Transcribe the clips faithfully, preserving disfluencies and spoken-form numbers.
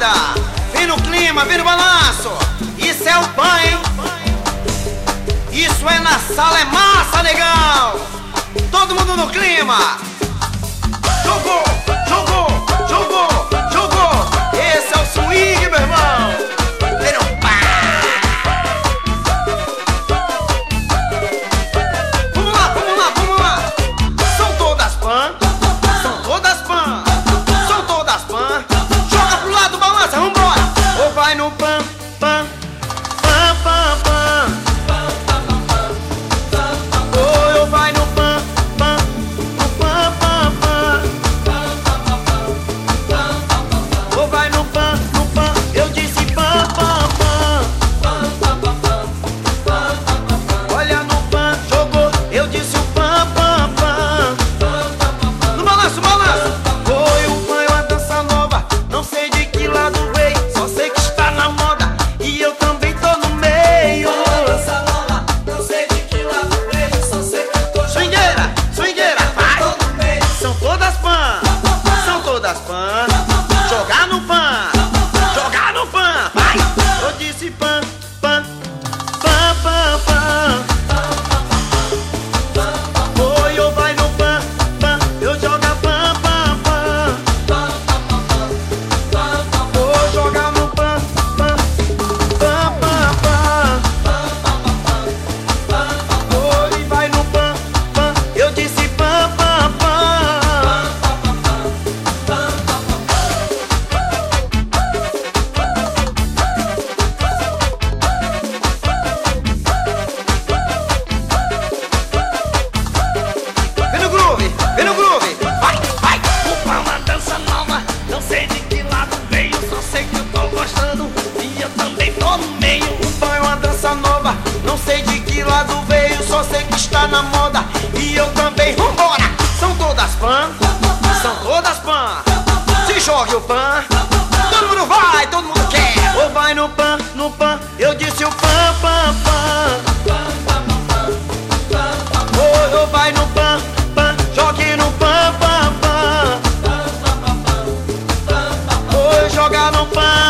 moda. Vem no clima, vem no balanço. Isso é o pan, hein? Isso é na sala, é massa, negão. Todo mundo no clima. Jogou, jogou, jogou, jogou. Esse é o swing, meu irmão. Vem no pá. Vamos lá, vamos lá, vamos lá. São todas pan. São todas pan. São todas pan. Joga pro lado, balança, vambora. Ou vai no pan, pan, pan, pan, pan. Ou vai no pan, pan, no pan, pan, pan. Ou vai no pan, no pan. Eu disse pan, pan, pan. Olha no pan, jogou. Eu disse o pan, pan, pan. No balanço, balanço. Foi o pan, é uma dança nova. Não sei de que lado veio, só sei que está na moda. E eu também tô no meio. Dança nova, não sei de que lado veio, só sei que eu tô Swingueira, swingueira, vai. tô no meio. São todas pan, são todas pan. Jogar no pan, jogar no pan, vai. Eu disse pan, pan, pan, pan, pan. Oi, ou vai no pan, pan. Eu joga pan, pan, pan. Vou jogar no pan, pan, pan, pan, pan. Oi, vai no pan, pan. Eu disse pan, pan, pan. Vem no groove, vem no groove, vai, vai. O pan é uma dança nova, não sei de que lado veio, só sei que eu tô gostando e eu também tô no meio. O pan é uma dança nova, não sei de que lado veio, só sei que está na moda e eu também. Vambora! São todas pan, são todas pan. Se jogue o pan, todo mundo vai, todo mundo quer. Ou vai no pan, no pan, eu disse o pan, pan, pan. Ou ou vai no pan, pan, jogue no pan, pan, pan. Ou joga no pan.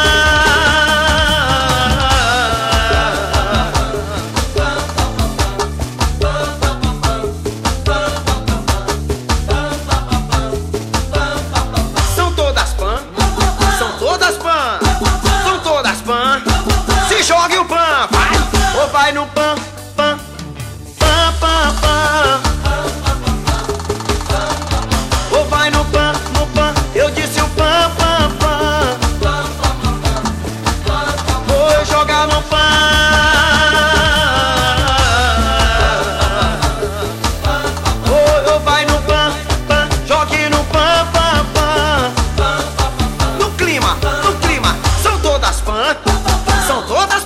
São todas pan, são todas pan, são todas pan. Se jogue o pan, vai. Ou vai no pan, pan, pan, pan, pan. Ou vai no pan, no pan. Eu disse o pan, pan, pan. Vou jogar no pan. Ou ou vai no pan, pan. Jogue no pan, pan, pan. No clima, no clima. São todas pan, são todas